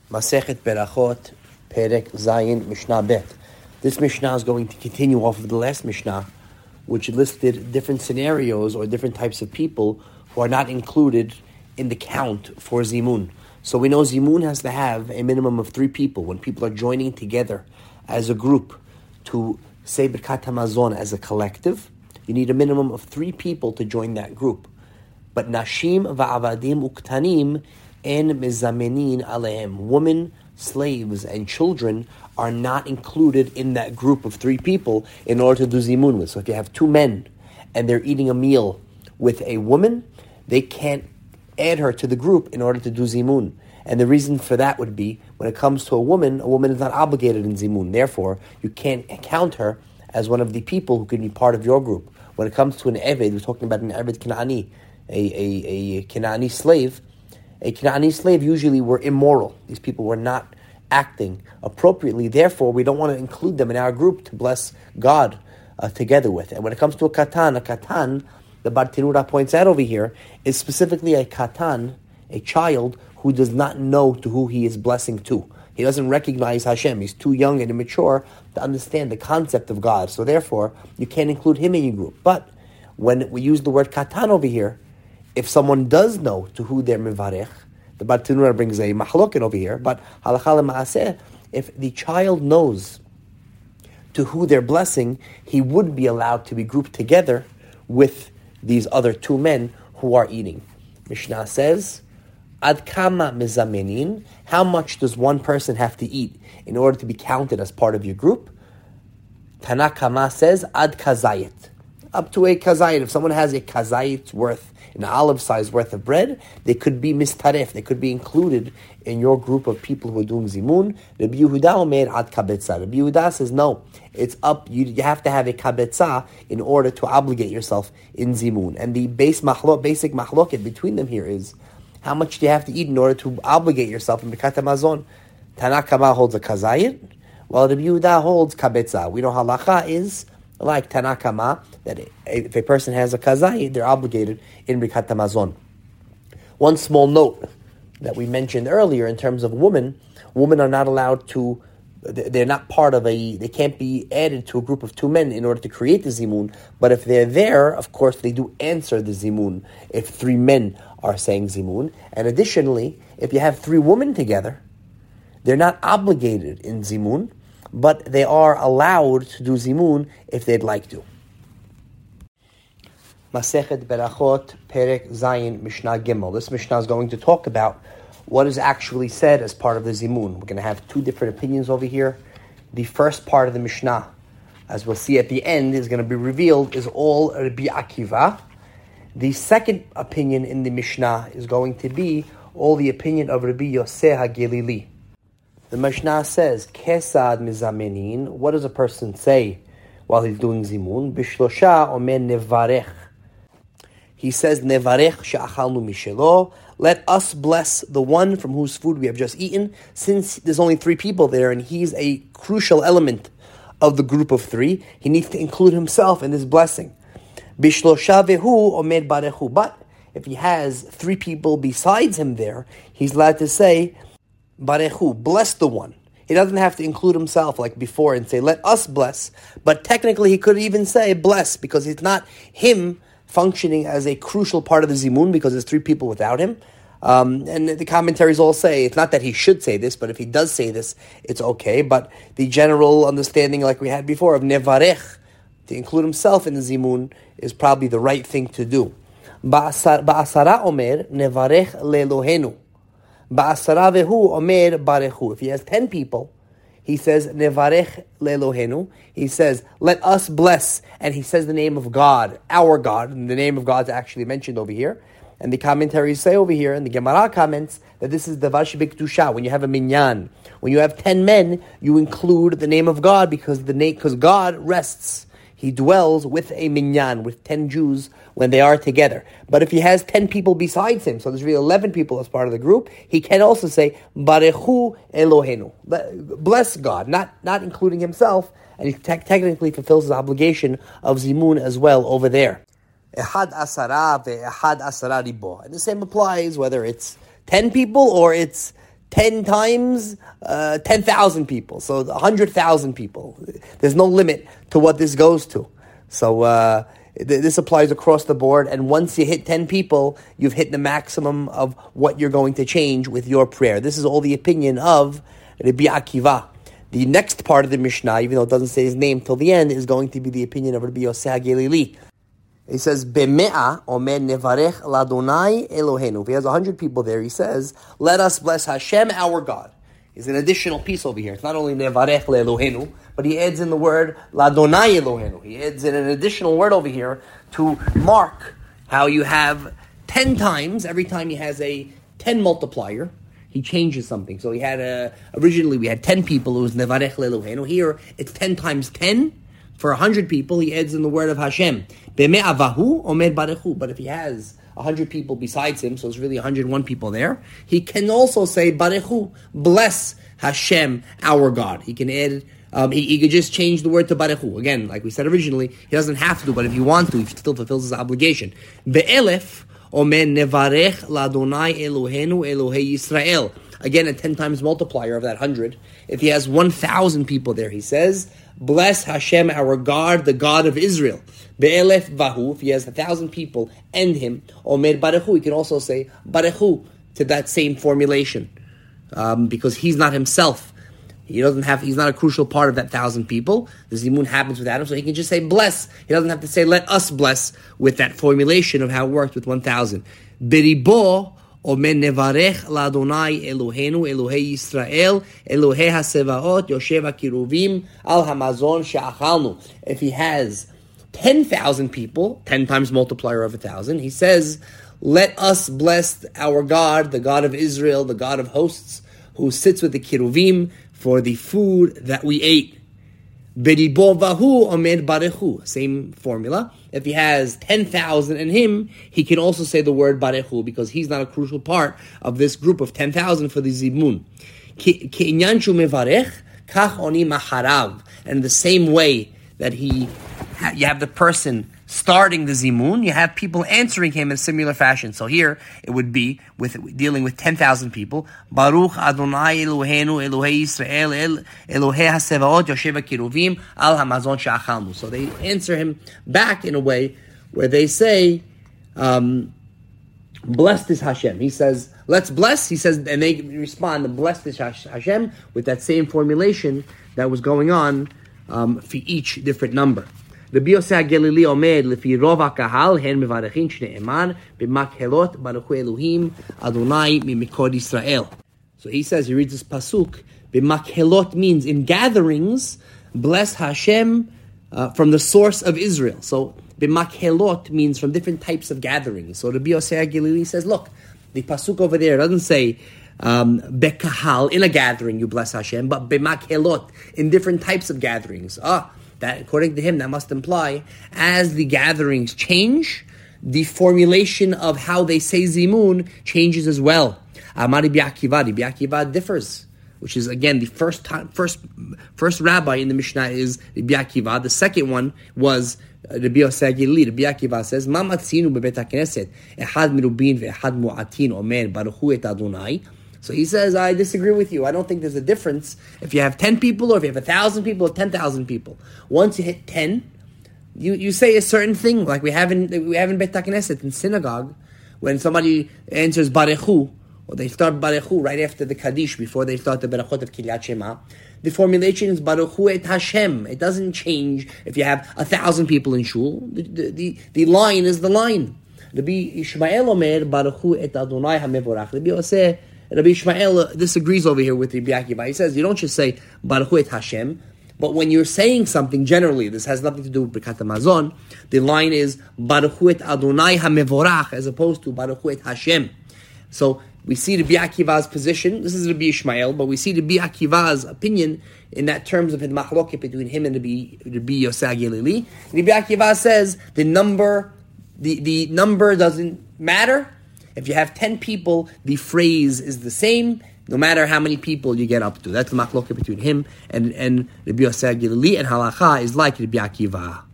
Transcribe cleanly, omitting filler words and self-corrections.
Masechet Berachot, Perek Zayin, Mishnah Bet. This Mishnah is going to continue off of the last Mishnah, which listed different scenarios or different types of people who are not included in the count for Zimun. So we know Zimun has to have a minimum of 3 people. When people are joining together as a group to say Birkat HaMazon as a collective, you need a minimum of 3 people to join that group. But Nashim va'avadim uktanim en mezamenin alehem. Women, slaves, and children are not included in that group of 3 people in order to do zimun with. So if you have 2 men and they're eating a meal with a woman, they can't add her to the group in order to do zimun. And the reason for that would be, when it comes to a woman is not obligated in zimun. Therefore, you can't count her as one of the people who can be part of your group. When it comes to an eved, we're talking about an eved Kanaani, a Kanaani slave. A Kanaani slave usually were immoral. These people were not acting appropriately. Therefore, we don't want to include them in our group to bless God together with. And when it comes to a katan, the Bartenura points out over here, is specifically a katan, a child who does not know to who he is blessing to. He doesn't recognize Hashem. He's too young and immature to understand the concept of God. So therefore, you can't include him in your group. But when we use the word katan over here, if someone does know to who they're mivarech, the Bartenura brings a mahloket over here, but halakha lema'aseh, if the child knows to who they're blessing, he would be allowed to be grouped together with these other 2 men who are eating. Mishnah says, Ad kama mezamenin, how much does one person have to eat in order to be counted as part of your group? Tanakama says, Ad kazayit, up to a kazayit. If someone has a kazayit's worth, an olive size worth of bread, they could be mistaref, they could be included in your group of people who are doing zimun. Rabbi Yehuda omer ad kabetza. Rabbi Yehuda says no, it's up, you have to have a kabetza in order to obligate yourself in zimun. And the basic mahloket between them here is, how much do you have to eat in order to obligate yourself in Birkat HaMazon? Tanakama holds a kazayit, while Rabbi Yehuda holds kabetza. We know halacha is like Tanakama, that if a person has a kazayit, they're obligated in Birkat HaMazon. One small note that we mentioned earlier in terms of women are not allowed to, they're not part of they can't be added to a group of 2 men in order to create the zimun, but if they're there, of course, they do answer the zimun if 3 men are saying zimun. And additionally, if you have 3 women together, they're not obligated in zimun, but they are allowed to do zimun if they'd like to. Masechet Berachot, Perek Zayin, Mishnah Gimel. This Mishnah is going to talk about what is actually said as part of the zimun. We're going to have 2 different opinions over here. The first part of the Mishnah, as we'll see at the end, is going to be revealed, is all Rabbi Akiva. The second opinion in the Mishnah is going to be all the opinion of Rabbi Yosef HaGelili. The Mishnah says, Kesad mizamenin, what does a person say while he's doing zimun? Bishlosha omer nevarech. He says, nevarech she'achalnu mishelo, let us bless the one from whose food we have just eaten, since there's only 3 people there and he's a crucial element of the group of 3. He needs to include himself in this blessing. Bishlosha vehu omer barechu. But if he has 3 people besides him there, he's allowed to say, Barechu, bless the one. He doesn't have to include himself like before and say, let us bless. But technically he could even say bless, because it's not him functioning as a crucial part of the zimun, because there's 3 people without him. And the commentaries all say, it's not that he should say this, but if he does say this, it's okay. But the general understanding, like we had before, of nevarech, to include himself in the zimun, is probably the right thing to do. Ba'asara omer nevarech le'elohenu. Ba'asara vehu omer barechu. If he has 10 people, he says nevarech le'elohenu. He says, let us bless, and he says the name of God, our God, and the name of God is actually mentioned over here. And the commentaries say over here, and the Gemara comments, that this is the Vashibik Dusha. When you have a minyan, when you have 10 men, you include the name of God, because God rests. He dwells with a minyan, with 10 Jews when they are together. But if he has 10 people besides him, so there's really 11 people as part of the group, he can also say, Barechu Elohenu. Bless God, not including himself, and he technically fulfills his obligation of zimun as well over there. Ehad asara ve'ehad asara ribo. And the same applies whether it's 10 people or it's 10 times 10,000 people, so 100,000 people. There's no limit to what this goes to. So this applies across the board, and once you hit 10 people, you've hit the maximum of what you're going to change with your prayer. This is all the opinion of Rabbi Akiva. The next part of the Mishnah, even though it doesn't say his name till the end, is going to be the opinion of Rabbi Yosef HaGelili. He says, Be'me'a omer nevarech ladonai Eloheinu. If he has 100 people there, he says, let us bless Hashem, our God. It's an additional piece over here. It's not only nevarech le'Eloheinu, but he adds in the word ladonai Eloheinu. He adds in an additional word over here to mark how you have 10 times, every time he has a 10 multiplier, he changes something. So he had originally we had 10 people, it was nevarech le'Eloheinu. Here, it's 10 times 10. For 100 people, he adds in the word of Hashem. Be'me'avahu omer barechu. But if he has 100 people besides him, so it's really 101 people there, he can also say barechu, bless Hashem, our God. He can add, he could just change the word to barechu. Again, like we said originally, he doesn't have to, but if he wants to, he still fulfills his obligation. Be'elef omer nevarech ladonai Elohenu Elohei Yisrael. Again, a 10 times multiplier of that 100. If he has 1,000 people there, he says, bless Hashem, our God, the God of Israel. Be'elef vahu, if he has 1,000 people and him, omer barechu, he can also say barechu to that same formulation. Because he's not himself. He's not a crucial part of that 1,000 people. The zimun happens without him, so he can just say bless. He doesn't have to say let us bless with that formulation of how it worked with 1,000. Beribo, omer nevarech ladonai Eloheinu Elohei Yisrael Elohei hasevaot Yoshev HaKiruvim al hamazon she'achalnu. If he has 10,000 people, 10 times multiplier of 1,000, he says, let us bless our God, the God of Israel, the God of hosts, who sits with the Kiruvim for the food that we ate. Beribo vahu omer barechu. Same formula. If he has 10,000 in him, he can also say the word barechu because he's not a crucial part of this group of 10,000 for the zimun. Ki'inyan shu mevarech, kach oni macharav. And the same way that you have the person starting the zimun, you have people answering him in similar fashion. So here it would be dealing with 10,000 people. Baruch Adonai Eloheinu Elohei Yisrael Elohei hasevaot Yoshev HaKiruvim al hamazon she'achalnu. So they answer him back in a way where they say, blessed is Hashem. He says, let's bless. He says, and they respond, blessed is Hashem, with that same formulation that was going on for each different number. Rabbi Yosef HaGelili omer lefi rov hakahal hen mevarechin shne'emar b'makhelot baruchu Elohim Adonai mimikod Yisrael. So he says, he reads this pasuk, b'makhelot means in gatherings, bless Hashem from the source of Israel. So b'makhelot means from different types of gatherings. So Rabbi Yosef HaGelili says, look, the pasuk over there doesn't say bekahal, in a gathering you bless Hashem, but b'makhelot, in different types of gatherings. That, according to him, that must imply, as the gatherings change, the formulation of how they say zimun changes as well. Amar Rabbi Akiva differs, which is, again, the first rabbi in the Mishnah is Rabbi Akiva. The second one was Rabbi Yosef HaGelili. Rabbi Akiva says, Ma matzinu bebet hakneset, echad mirubin ve'echad mu'atin omer baruchu et Adonai. So he says, I disagree with you. I don't think there's a difference if you have 10 people or if you have 1,000 people or 10,000 people. Once you hit 10, you say a certain thing, like we have in Beit HaKnesset, in synagogue, when somebody answers Barechu, or they start Barechu right after the Kaddish, before they start the Berachot of Kiryat Shema, the formulation is Baruchu et Hashem. It doesn't change if you have 1,000 people in shul. The line is the line. Rabbi Ishmael Omer, Baruchu et Adonai HaMevorach. Rabbi Ishmael disagrees over here with Rabbi Akiva. He says, you don't just say Baruchu et Hashem, but when you're saying something generally, this has nothing to do with Birkat HaMazon, the line is Baruchu et Adonai HaMevorach, as opposed to Baruchu et Hashem. So we see Rabbi Akiva's position. This is Rabbi Ishmael, but we see Rabbi Akiva's opinion in that terms of the machloket between him and Rabbi Yosef HaGelili. Rabbi Akiva says the number doesn't matter. If you have 10 people, the phrase is the same, no matter how many people you get up to. That's the machloket between him and Rabbi Yosef HaGelili, and halacha is like Rabbi Akiva.